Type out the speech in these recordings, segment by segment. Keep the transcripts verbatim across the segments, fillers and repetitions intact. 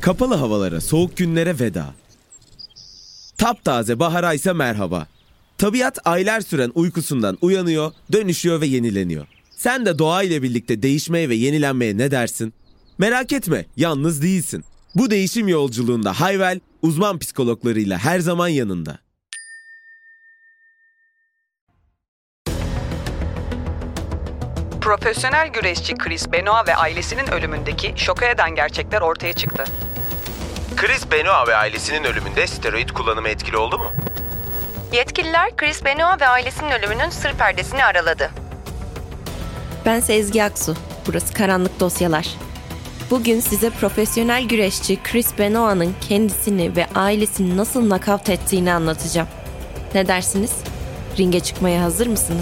Kapalı havalara, soğuk günlere veda. Taptaze bahara ise merhaba. Tabiat aylar süren uykusundan uyanıyor, dönüşüyor ve yenileniyor. Sen de doğa ile birlikte değişmeye ve yenilenmeye ne dersin? Merak etme, yalnız değilsin. Bu değişim yolculuğunda Hayvel, uzman psikologlarıyla her zaman yanında. Profesyonel güreşçi Chris Benoit ve ailesinin ölümündeki şoka eden gerçekler ortaya çıktı. Chris Benoit ve ailesinin ölümünde steroid kullanımı etkili oldu mu? Yetkililer Chris Benoit ve ailesinin ölümünün sır perdesini araladı. Ben Ezgi Aksu. Burası Karanlık Dosyalar. Bugün size profesyonel güreşçi Chris Benoit'ın kendisini ve ailesini nasıl nakavt ettiğini anlatacağım. Ne dersiniz? Ringe çıkmaya hazır mısınız?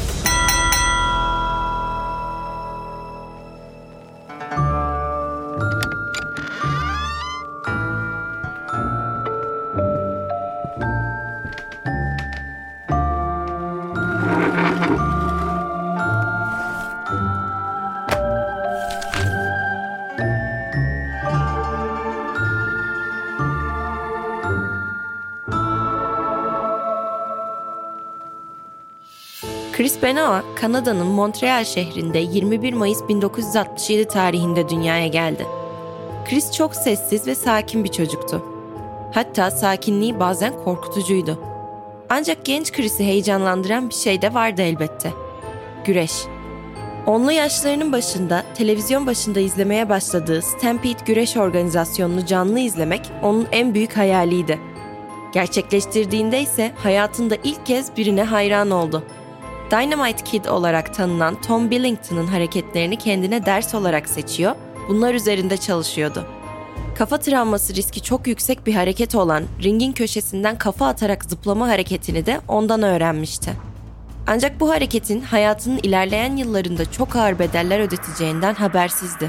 Chris Benoit, Kanada'nın Montreal şehrinde yirmi bir Mayıs bin dokuz yüz altmış yedi tarihinde dünyaya geldi. Chris çok sessiz ve sakin bir çocuktu. Hatta sakinliği bazen korkutucuydu. Ancak genç Chris'i heyecanlandıran bir şey de vardı elbette. Güreş. Onlu yaşlarının başında, televizyon başında izlemeye başladığı Stampede Güreş Organizasyonu'nu canlı izlemek onun en büyük hayaliydi. Gerçekleştirdiğinde ise hayatında ilk kez birine hayran oldu. Dynamite Kid olarak tanınan Tom Billington'ın hareketlerini kendine ders olarak seçiyor, bunlar üzerinde çalışıyordu. Kafa travması riski çok yüksek bir hareket olan ringin köşesinden kafa atarak zıplama hareketini de ondan öğrenmişti. Ancak bu hareketin hayatının ilerleyen yıllarında çok ağır bedeller ödeteceğinden habersizdi.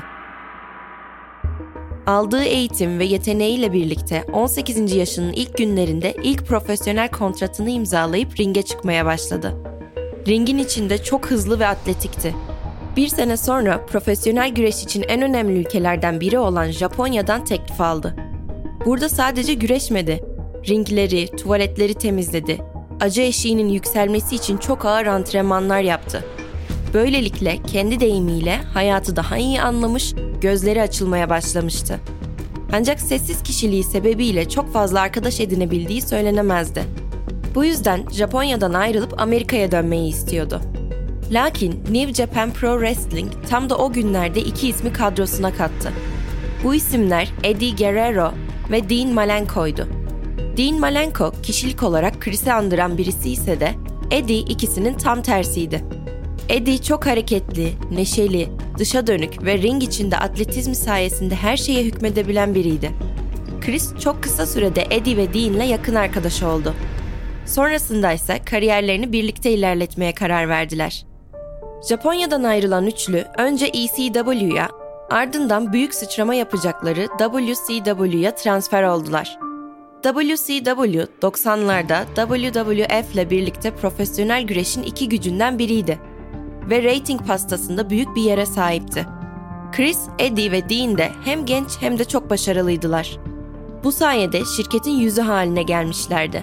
Aldığı eğitim ve yeteneğiyle birlikte on sekizinci yaşının ilk günlerinde ilk profesyonel kontratını imzalayıp ringe çıkmaya başladı. Ringin içinde çok hızlı ve atletikti. Bir sene sonra profesyonel güreş için en önemli ülkelerden biri olan Japonya'dan teklif aldı. Burada sadece güreşmedi, ringleri, tuvaletleri temizledi. Acı eşiğinin yükselmesi için çok ağır antrenmanlar yaptı. Böylelikle kendi deyimiyle hayatı daha iyi anlamış, gözleri açılmaya başlamıştı. Ancak sessiz kişiliği sebebiyle çok fazla arkadaş edinebildiği söylenemezdi. Bu yüzden Japonya'dan ayrılıp Amerika'ya dönmeyi istiyordu. Lakin New Japan Pro Wrestling tam da o günlerde iki ismi kadrosuna kattı. Bu isimler Eddie Guerrero ve Dean Malenko'ydu. Dean Malenko kişilik olarak Chris'i andıran birisi ise de Eddie ikisinin tam tersiydi. Eddie çok hareketli, neşeli, dışa dönük ve ring içinde atletizmi sayesinde her şeye hükmedebilen biriydi. Chris çok kısa sürede Eddie ve Dean'le yakın arkadaş oldu. Sonrasında ise kariyerlerini birlikte ilerletmeye karar verdiler. Japonya'dan ayrılan üçlü önce E C W'ya, ardından büyük sıçrama yapacakları W C W'ya transfer oldular. W C W doksanlarda W W F ile birlikte profesyonel güreşin iki gücünden biriydi ve reyting pastasında büyük bir yere sahipti. Chris, Eddie ve Dean de hem genç hem de çok başarılıydılar. Bu sayede şirketin yüzü haline gelmişlerdi.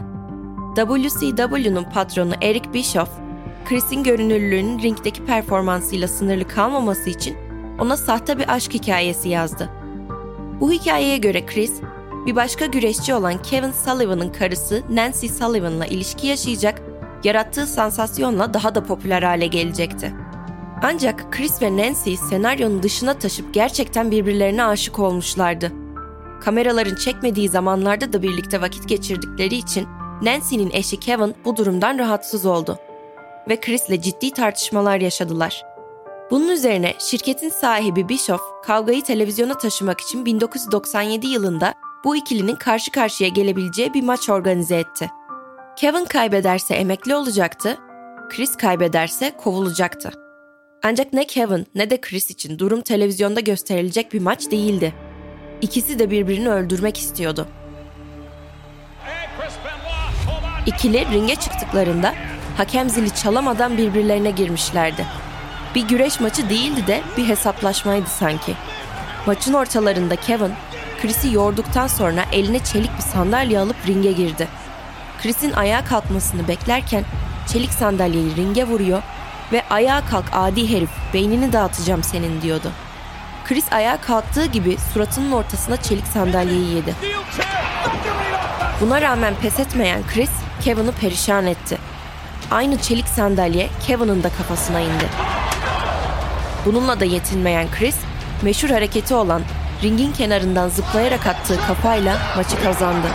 W C W'nun patronu Eric Bischoff, Chris'in görünürlüğünün ringdeki performansıyla sınırlı kalmaması için ona sahte bir aşk hikayesi yazdı. Bu hikayeye göre Chris, bir başka güreşçi olan Kevin Sullivan'ın karısı Nancy Sullivan'la ilişki yaşayacak, yarattığı sansasyonla daha da popüler hale gelecekti. Ancak Chris ve Nancy senaryonun dışına taşıp gerçekten birbirlerine aşık olmuşlardı. Kameraların çekmediği zamanlarda da birlikte vakit geçirdikleri için Nancy'nin eşi Kevin bu durumdan rahatsız oldu ve Chris'le ciddi tartışmalar yaşadılar. Bunun üzerine şirketin sahibi Bischoff, kavgayı televizyona taşımak için bin dokuz yüz doksan yedi yılında bu ikilinin karşı karşıya gelebileceği bir maç organize etti. Kevin kaybederse emekli olacaktı, Chris kaybederse kovulacaktı. Ancak ne Kevin ne de Chris için durum televizyonda gösterilecek bir maç değildi. İkisi de birbirini öldürmek istiyordu. İkili ringe çıktıklarında hakem zili çalamadan birbirlerine girmişlerdi. Bir güreş maçı değildi de bir hesaplaşmaydı sanki. Maçın ortalarında Kevin, Chris'i yorduktan sonra eline çelik bir sandalye alıp ringe girdi. Chris'in ayağa kalkmasını beklerken çelik sandalyeyi ringe vuruyor ve "Ayağa kalk adi herif, beynini dağıtacağım senin" diyordu. Chris ayağa kalktığı gibi suratının ortasına çelik sandalyeyi yedi. Buna rağmen pes etmeyen Chris, Kevin'i perişan etti. Aynı çelik sandalye Kevin'in de kafasına indi. Bununla da yetinmeyen Chris, meşhur hareketi olan ringin kenarından zıplayarak attığı kafayla maçı kazandı.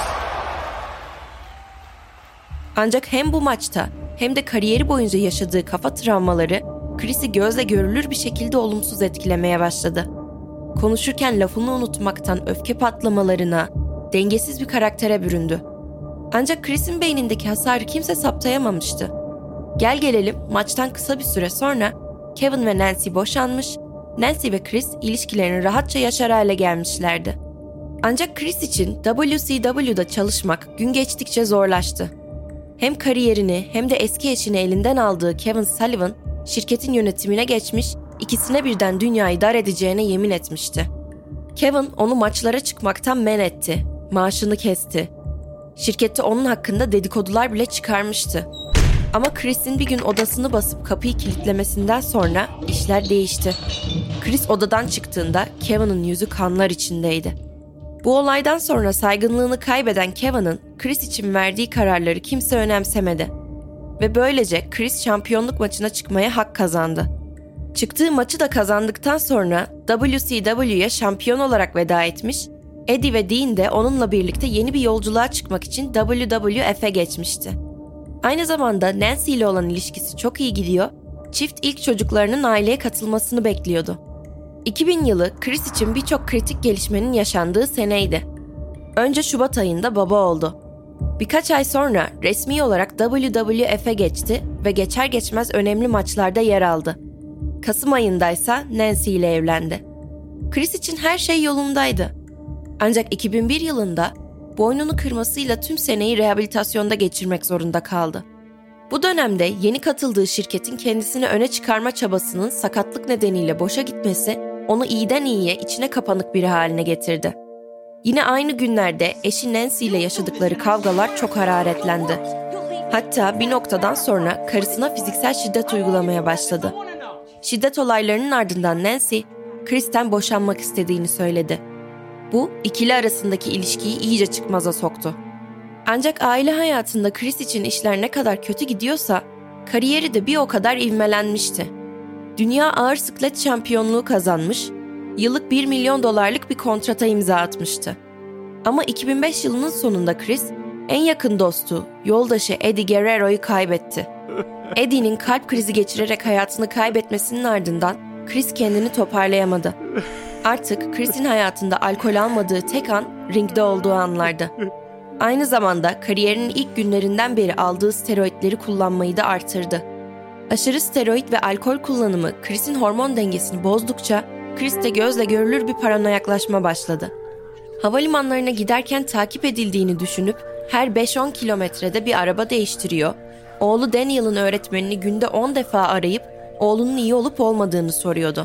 Ancak hem bu maçta hem de kariyeri boyunca yaşadığı kafa travmaları Chris'i gözle görülür bir şekilde olumsuz etkilemeye başladı. Konuşurken lafını unutmaktan öfke patlamalarına, dengesiz bir karaktere büründü. Ancak Chris'in beynindeki hasarı kimse saptayamamıştı. Gel gelelim maçtan kısa bir süre sonra Kevin ve Nancy boşanmış, Nancy ve Chris ilişkilerini rahatça yaşar hale gelmişlerdi. Ancak Chris için W C W'da çalışmak gün geçtikçe zorlaştı. Hem kariyerini hem de eski eşini elinden aldığı Kevin Sullivan, şirketin yönetimine geçmiş, ikisine birden dünyayı dar edeceğine yemin etmişti. Kevin onu maçlara çıkmaktan men etti, maaşını kesti. Şirkette onun hakkında dedikodular bile çıkarmıştı. Ama Chris'in bir gün odasını basıp kapıyı kilitlemesinden sonra işler değişti. Chris odadan çıktığında Kevin'in yüzü kanlar içindeydi. Bu olaydan sonra saygınlığını kaybeden Kevin'in Chris için verdiği kararları kimse önemsemedi. Ve böylece Chris şampiyonluk maçına çıkmaya hak kazandı. Çıktığı maçı da kazandıktan sonra W C W'ye şampiyon olarak veda etmiş, Eddie ve Dean de onunla birlikte yeni bir yolculuğa çıkmak için W W F'e geçmişti. Aynı zamanda Nancy ile olan ilişkisi çok iyi gidiyor, çift ilk çocuklarının aileye katılmasını bekliyordu. iki bin yılı Chris için birçok kritik gelişmenin yaşandığı seneydi. Önce Şubat ayında baba oldu. Birkaç ay sonra resmi olarak W W F'e geçti ve geçer geçmez önemli maçlarda yer aldı. Kasım ayındaysa Nancy ile evlendi. Chris için her şey yolundaydı. Ancak iki bin bir yılında boynunu kırmasıyla tüm seneyi rehabilitasyonda geçirmek zorunda kaldı. Bu dönemde yeni katıldığı şirketin kendisini öne çıkarma çabasının sakatlık nedeniyle boşa gitmesi onu iyiden iyiye içine kapanık biri haline getirdi. Yine aynı günlerde eşi Nancy ile yaşadıkları kavgalar çok hararetlendi. Hatta bir noktadan sonra karısına fiziksel şiddet uygulamaya başladı. Şiddet olaylarının ardından Nancy, Chris'ten boşanmak istediğini söyledi. Bu, ikili arasındaki ilişkiyi iyice çıkmaza soktu. Ancak aile hayatında Chris için işler ne kadar kötü gidiyorsa, kariyeri de bir o kadar ivmelenmişti. Dünya ağır siklet şampiyonluğu kazanmış, yıllık bir milyon dolarlık bir kontrata imza atmıştı. Ama iki bin beş yılının sonunda Chris, en yakın dostu, yoldaşı Eddie Guerrero'yu kaybetti. Eddie'nin kalp krizi geçirerek hayatını kaybetmesinin ardından Chris kendini toparlayamadı. Artık Chris'in hayatında alkol almadığı tek an ringde olduğu anlardı. Aynı zamanda kariyerinin ilk günlerinden beri aldığı steroidleri kullanmayı da artırdı. Aşırı steroid ve alkol kullanımı Chris'in hormon dengesini bozdukça Chris'te gözle görülür bir paranoyaklaşma başladı. Havalimanlarına giderken takip edildiğini düşünüp her beş on kilometrede bir araba değiştiriyor, oğlu Daniel'ın öğretmenini günde on defa arayıp oğlunun iyi olup olmadığını soruyordu.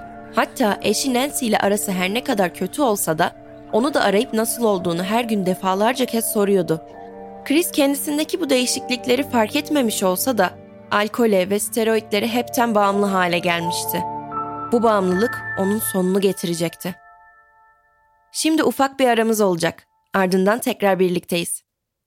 Hatta eşi Nancy ile arası her ne kadar kötü olsa da onu da arayıp nasıl olduğunu her gün defalarca kez soruyordu. Chris kendisindeki bu değişiklikleri fark etmemiş olsa da alkole ve steroidlere hepten bağımlı hale gelmişti. Bu bağımlılık onun sonunu getirecekti. Şimdi ufak bir aramız olacak. Ardından tekrar birlikteyiz.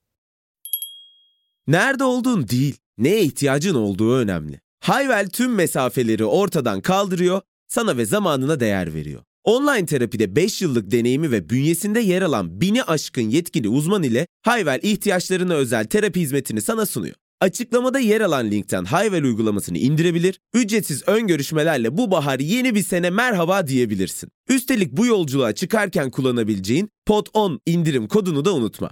Nerede olduğun değil, neye ihtiyacın olduğu önemli. Hayvel tüm mesafeleri ortadan kaldırıyor, sana ve zamanına değer veriyor. Online terapide beş yıllık deneyimi ve bünyesinde yer alan bini aşkın yetkili uzman ile Hayvel ihtiyaçlarına özel terapi hizmetini sana sunuyor. Açıklamada yer alan linkten Hayvel uygulamasını indirebilir, ücretsiz ön görüşmelerle bu bahar yeni bir sene merhaba diyebilirsin. Üstelik bu yolculuğa çıkarken kullanabileceğin P O D on indirim kodunu da unutma.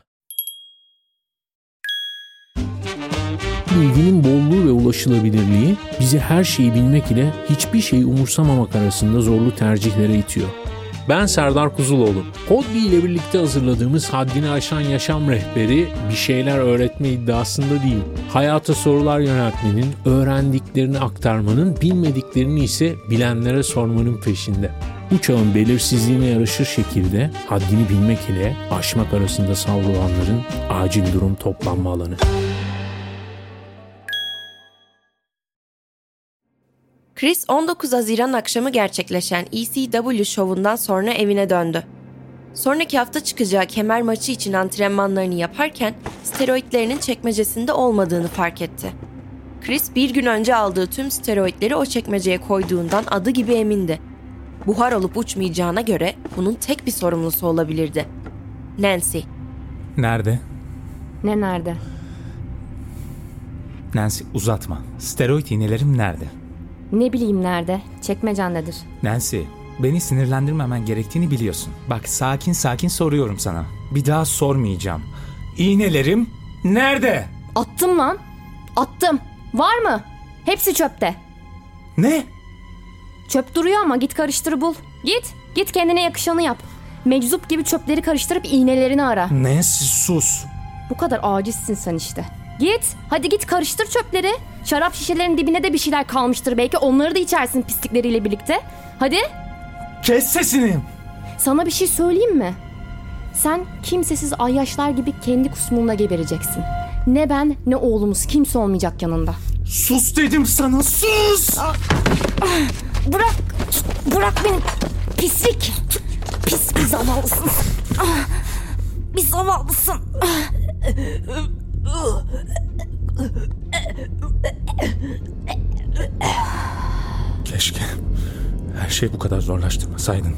Bilginin bolluğu ve ulaşılabilirliği bizi her şeyi bilmek ile hiçbir şeyi umursamamak arasında zorlu tercihlere itiyor. Ben Serdar Kuzuloğlu. Podbi ile birlikte hazırladığımız Haddini Aşan Yaşam Rehberi bir şeyler öğretme iddiasında değil. Hayata sorular yöneltmenin, öğrendiklerini aktarmanın, bilmediklerini ise bilenlere sormanın peşinde. Bu çağın belirsizliğine yaraşır şekilde haddini bilmek ile aşmak arasında savrulanların acil durum toplanma alanı. Chris on dokuz Haziran akşamı gerçekleşen E C W şovundan sonra evine döndü. Sonraki hafta çıkacağı kemer maçı için antrenmanlarını yaparken steroidlerinin çekmecesinde olmadığını fark etti. Chris bir gün önce aldığı tüm steroidleri o çekmeceye koyduğundan adı gibi emindi. Buhar olup uçmayacağına göre bunun tek bir sorumlusu olabilirdi. Nancy. Nerede? Ne nerede? Nancy uzatma. Steroid iğnelerim nerede? Ne bileyim nerede? Çekmecendedir. Nancy, beni sinirlendirmemen gerektiğini biliyorsun. Bak sakin sakin soruyorum sana. Bir daha sormayacağım. İğnelerim nerede? Attım lan. Attım. Var mı? Hepsi çöpte. Ne? Çöp duruyor ama git karıştır bul. Git. Git kendine yakışanı yap. Meczup gibi çöpleri karıştırıp iğnelerini ara. Nancy sus. Bu kadar acizsin sen işte. Git. Hadi git karıştır çöpleri. Şarap şişelerinin dibine de bir şeyler kalmıştır. Belki onları da içersin pislikleriyle birlikte. Hadi. Kes sesini. Sana bir şey söyleyeyim mi? Sen kimsesiz ayyaşlar gibi kendi kusmunda gebereceksin. Ne ben ne oğlumuz kimse olmayacak yanında. Sus dedim sana, sus! Bırak, bırak beni pislik. Pis bir zavallısın. Bir zavallısın. Keşke her şeyi bu kadar zorlaştırmasaydın.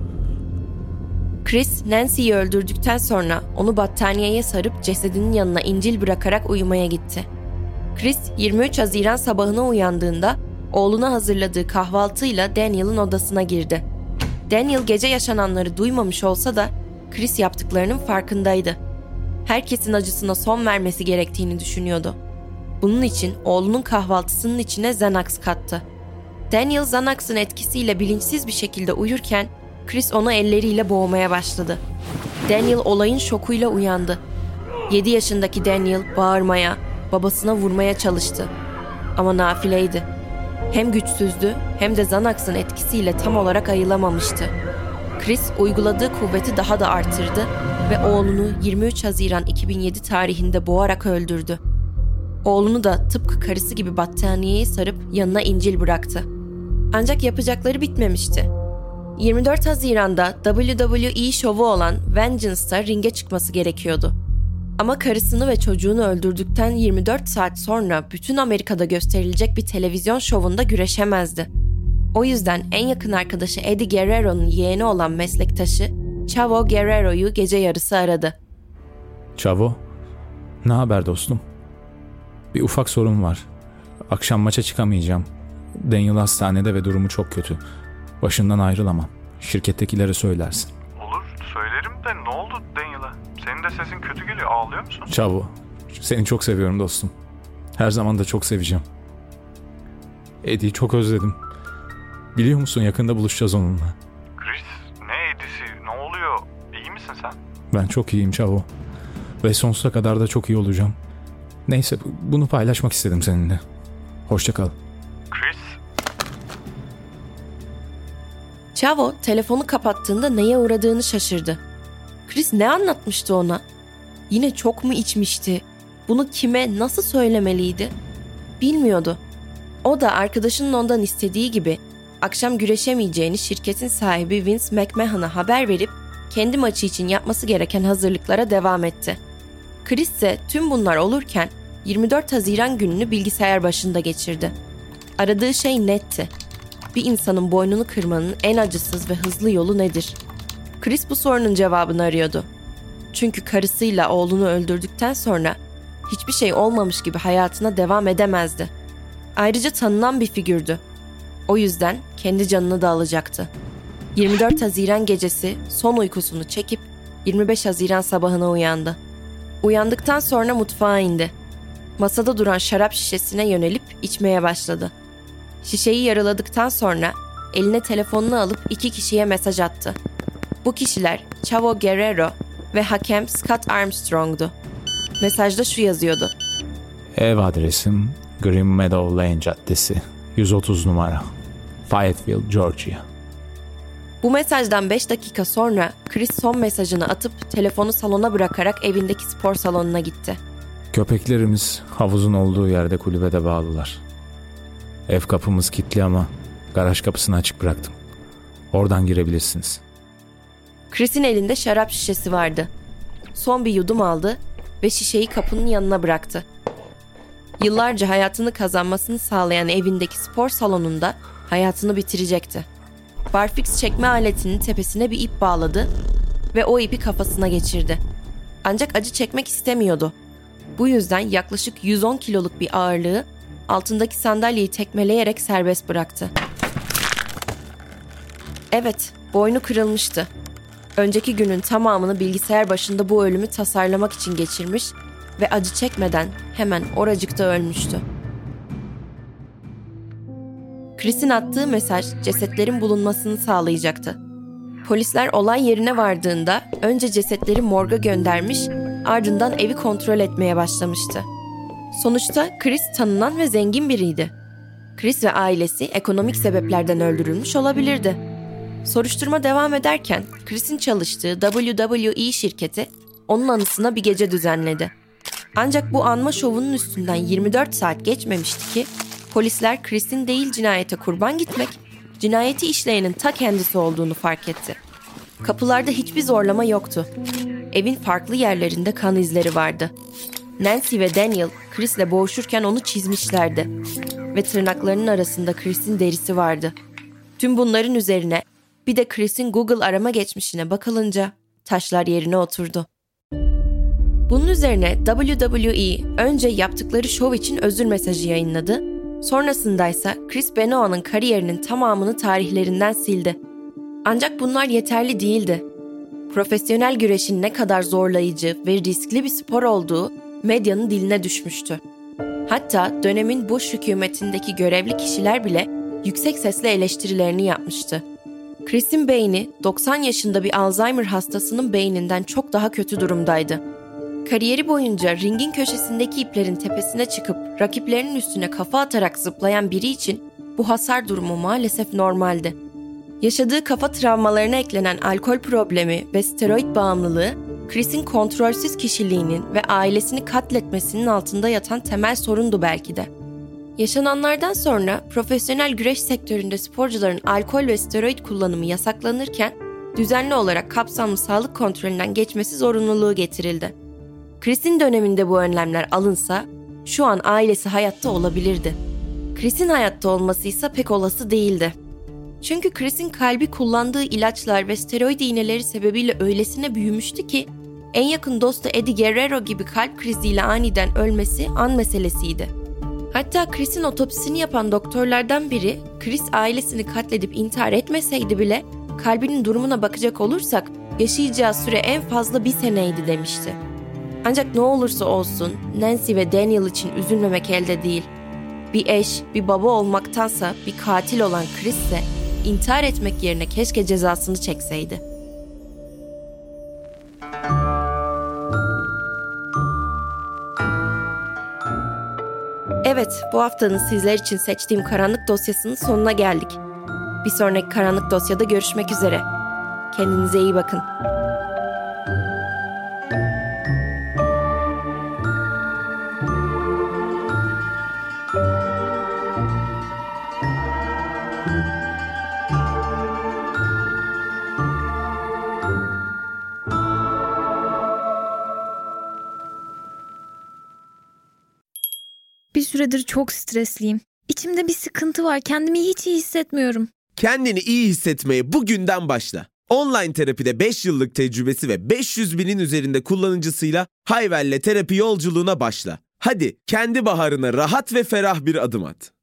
Chris, Nancy'yi öldürdükten sonra onu battaniyeye sarıp cesedinin yanına İncil bırakarak uyumaya gitti. Chris, yirmi üç Haziran sabahına uyandığında oğluna hazırladığı kahvaltıyla Daniel'ın odasına girdi. Daniel gece yaşananları duymamış olsa da Chris yaptıklarının farkındaydı. Herkesin acısına son vermesi gerektiğini düşünüyordu. Bunun için oğlunun kahvaltısının içine Xanax kattı. Daniel Xanax'ın etkisiyle bilinçsiz bir şekilde uyurken Chris onu elleriyle boğmaya başladı. Daniel olayın şokuyla uyandı. yedi yaşındaki Daniel bağırmaya, babasına vurmaya çalıştı. Ama nafileydi. Hem güçsüzdü hem de Xanax'ın etkisiyle tam olarak ayılamamıştı. Chris uyguladığı kuvveti daha da artırdı ve oğlunu yirmi üç Haziran iki bin yedi tarihinde boğarak öldürdü. Oğlunu da tıpkı karısı gibi battaniyeye sarıp yanına İncil bıraktı. Ancak yapacakları bitmemişti. yirmi dört Haziran'da W W E şovu olan Vengeance'da ringe çıkması gerekiyordu. Ama karısını ve çocuğunu öldürdükten yirmi dört saat sonra bütün Amerika'da gösterilecek bir televizyon şovunda güreşemezdi. O yüzden en yakın arkadaşı Eddie Guerrero'nun yeğeni olan meslektaşı Chavo Guerrero'yu gece yarısı aradı. Chavo, ne haber dostum? Bir ufak sorun var. Akşam maça çıkamayacağım. Daniel hastanede ve durumu çok kötü. Başından ayrılamam. Şirkettekilere söylersin. Olur, söylerim de ne oldu Daniel'a? Senin de sesin kötü geliyor, ağlıyor musun? Chavo, seni çok seviyorum dostum. Her zaman da çok seveceğim. Eddie'yi çok özledim. Biliyor musun, yakında buluşacağız onunla. Chris, ne Eddie'si, ne oluyor? İyi misin sen? Ben çok iyiyim Chavo. Ve sonsuza kadar da çok iyi olacağım. Neyse, bunu paylaşmak istedim seninle. Hoşça kal. Chris? Chavo telefonu kapattığında neye uğradığını şaşırdı. Chris ne anlatmıştı ona? Yine çok mu içmişti? Bunu kime, nasıl söylemeliydi? Bilmiyordu. O da arkadaşının ondan istediği gibi akşam güreşemeyeceğini şirketin sahibi Vince McMahon'a haber verip kendi maçı için yapması gereken hazırlıklara devam etti. Chris ise tüm bunlar olurken yirmi dört Haziran gününü bilgisayar başında geçirdi. Aradığı şey netti. Bir insanın boynunu kırmanın en acısız ve hızlı yolu nedir? Chris bu sorunun cevabını arıyordu. Çünkü karısıyla oğlunu öldürdükten sonra hiçbir şey olmamış gibi hayatına devam edemezdi. Ayrıca tanınan bir figürdü. O yüzden kendi canını da alacaktı. yirmi dört Haziran gecesi son uykusunu çekip yirmi beş Haziran sabahına uyandı. Uyandıktan sonra mutfağa indi. Masada duran şarap şişesine yönelip içmeye başladı. Şişeyi yarıladıktan sonra eline telefonunu alıp iki kişiye mesaj attı. Bu kişiler Chavo Guerrero ve hakem Scott Armstrong'du. Mesajda şu yazıyordu. Ev adresim Green Meadow Lane Caddesi, yüz otuz numara, Fayetteville, Georgia. Bu mesajdan beş dakika sonra Chris son mesajını atıp telefonu salona bırakarak evindeki spor salonuna gitti. Köpeklerimiz havuzun olduğu yerde kulübede bağlılar. Ev kapımız kilitli ama garaj kapısını açık bıraktım. Oradan girebilirsiniz. Chris'in elinde şarap şişesi vardı. Son bir yudum aldı ve şişeyi kapının yanına bıraktı. Yıllarca hayatını kazanmasını sağlayan evindeki spor salonunda hayatını bitirecekti. Barfix çekme aletinin tepesine bir ip bağladı ve o ipi kafasına geçirdi. Ancak acı çekmek istemiyordu. Bu yüzden yaklaşık yüz on kiloluk bir ağırlığı altındaki sandalyeyi tekmeleyerek serbest bıraktı. Evet, boynu kırılmıştı. Önceki günün tamamını bilgisayar başında bu ölümü tasarlamak için geçirmiş ve acı çekmeden hemen oracıkta ölmüştü. Chris'in attığı mesaj cesetlerin bulunmasını sağlayacaktı. Polisler olay yerine vardığında önce cesetleri morga göndermiş, ardından evi kontrol etmeye başlamıştı. Sonuçta Chris tanınan ve zengin biriydi. Chris ve ailesi ekonomik sebeplerden öldürülmüş olabilirdi. Soruşturma devam ederken Chris'in çalıştığı W W E şirketi onun anısına bir gece düzenledi. Ancak bu anma şovunun üstünden yirmi dört saat geçmemişti ki polisler Chris'in değil cinayete kurban gitmek, cinayeti işleyenin ta kendisi olduğunu fark etti. Kapılarda hiçbir zorlama yoktu. Evin farklı yerlerinde kan izleri vardı. Nancy ve Daniel Chris'le boğuşurken onu çizmişlerdi. Ve tırnaklarının arasında Chris'in derisi vardı. Tüm bunların üzerine bir de Chris'in Google arama geçmişine bakılınca taşlar yerine oturdu. Bunun üzerine W W E önce yaptıkları şov için özür mesajı yayınladı. Sonrasındaysa Chris Benoit'ın kariyerinin tamamını tarihlerinden sildi. Ancak bunlar yeterli değildi. Profesyonel güreşin ne kadar zorlayıcı ve riskli bir spor olduğu medyanın diline düşmüştü. Hatta dönemin Bush hükümetindeki görevli kişiler bile yüksek sesle eleştirilerini yapmıştı. Chris'in beyni doksan yaşında bir Alzheimer hastasının beyninden çok daha kötü durumdaydı. Kariyeri boyunca ringin köşesindeki iplerin tepesine çıkıp rakiplerinin üstüne kafa atarak zıplayan biri için bu hasar durumu maalesef normaldi. Yaşadığı kafa travmalarına eklenen alkol problemi ve steroid bağımlılığı, Chris'in kontrolsüz kişiliğinin ve ailesini katletmesinin altında yatan temel sorundu belki de. Yaşananlardan sonra profesyonel güreş sektöründe sporcuların alkol ve steroid kullanımı yasaklanırken düzenli olarak kapsamlı sağlık kontrolünden geçmesi zorunluluğu getirildi. Chris'in döneminde bu önlemler alınsa şu an ailesi hayatta olabilirdi. Chris'in hayatta olması ise pek olası değildi. Çünkü Chris'in kalbi kullandığı ilaçlar ve steroid iğneleri sebebiyle öylesine büyümüştü ki en yakın dostu Eddie Guerrero gibi kalp kriziyle aniden ölmesi an meselesiydi. Hatta Chris'in otopsisini yapan doktorlardan biri Chris ailesini katledip intihar etmeseydi bile kalbinin durumuna bakacak olursak yaşayacağı süre en fazla bir seneydi demişti. Ancak ne olursa olsun Nancy ve Daniel için üzülmemek elde değil. Bir eş, bir baba olmaktansa bir katil olan Chris ise intihar etmek yerine keşke cezasını çekseydi. Evet, bu haftanın sizler için seçtiğim karanlık dosyasının sonuna geldik. Bir sonraki karanlık dosyada görüşmek üzere. Kendinize iyi bakın. Bir süredir çok stresliyim. İçimde bir sıkıntı var. Kendimi hiç iyi hissetmiyorum. Kendini iyi hissetmeye bugünden başla. Online terapide beş yıllık tecrübesi ve beş yüz binin üzerinde kullanıcısıyla Hayvel'le terapi yolculuğuna başla. Hadi kendi baharına rahat ve ferah bir adım at.